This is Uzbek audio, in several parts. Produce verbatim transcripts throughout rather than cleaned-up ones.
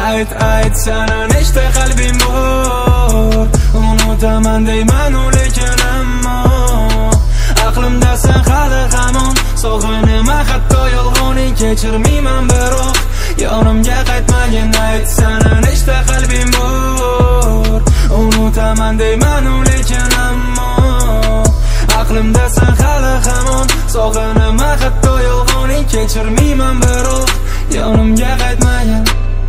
Ayt ayt sana nechta qalbim bor, unutaman deyman lekin ammo aqlimdasan hali hamon, sog'inaman hatto yolg'oning kechirmayman biroq yonimga qaytmagin. Ayt sana nechta qalbim bor, unutaman deyman lekin ammo aqlimdasan hali hamon, sog'inaman hatto yolg'oning kechirmayman biroq yonimga qaytmagin.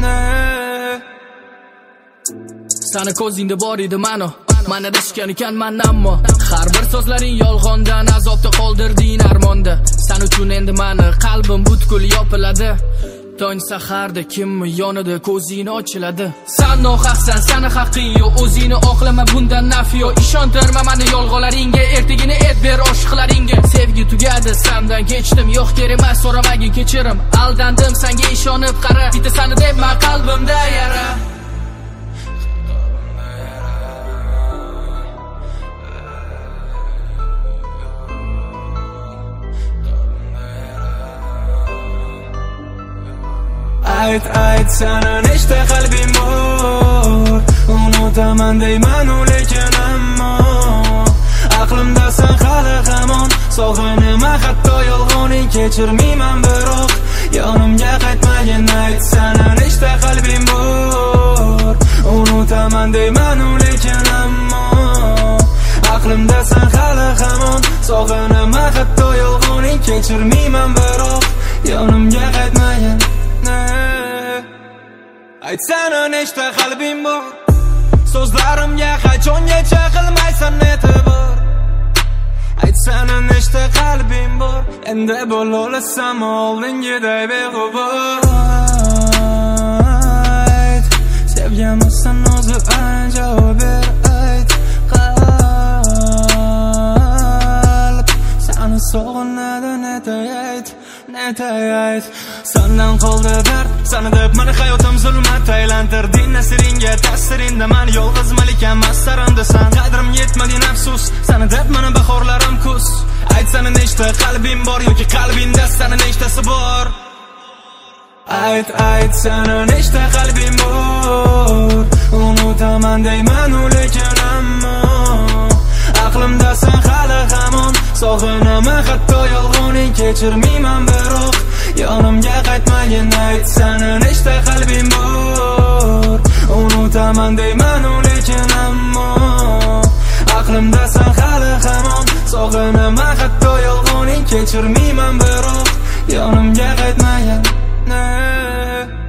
Sani ko'zingda bor edi mano, mana dishgan ekan men ammo har bir so'zlaring yolg'ondan azobda qoldirding armonda. Sen uchun endi meni qalbim butkul yopiladi. Tong saharda kimmi yonida ko'zingni ochiladi. Sen nohaqsan, seni haqqing yo'q, o'zingni oqlama bundan nafi yo'q. Ishontirma meni yolg'onlaringga, ertigini et ber oshiqlaringga. Sevgi tugadi, sendan kechdim, yo'q kerak emas so'ramagin kechirim. Aldandim senga ishonib qara, bitta seni deb men qalbimda yara. Ayt ayt sana nechta qalbim bor, unutaman deyman lekin ammo aqlimdasan hali hamon, sog'inaman hatto yolg'oning kechirmayman biroq yonimga qaytmagin. Ayt sana nechta qalbim bor, unutaman deyman lekin ammo aqlimdasan hali hamon, sog'inaman hatto yolg'oning kechirmayman biroq yonimga qaytmagin. Ayt sana nechta qalbim bor, so'zlarimga qachongacha qilmaysan e'tibor. Ayt sana nechta qalbim bor, endi bo'la olasam oldingiday beg'ubor. Ayt sevganmisan o'zi javob ber. Ayt qalb seni sog'inadi netay ayt, netay ayt. Sendan qoldi dard, seni deb meni hayotim zulmat aylantirding. Nasiringga ta'siringda men yolg'iz malikam mastarandasan. Qadrim yetmading afsus, seni deb meni bahorlarim kuz. Ayt sana nechta qalbim bor yoki qalbingda seni nechtasi bor. Ayt ayt sana nechta qalbim bor, unutaman deyman lekin ammo aqlimdasan hali hamon, sog'inaman hatto yolg'oning kechirmayman biroq yonimga qaytmagin. Ayt sana nechta qalbim bor, unutaman deyman lekin ammo aqlimdasan hali hamon, sog'inaman hatto yolg'oning kechirmayman biroq yonimga qaytmagin.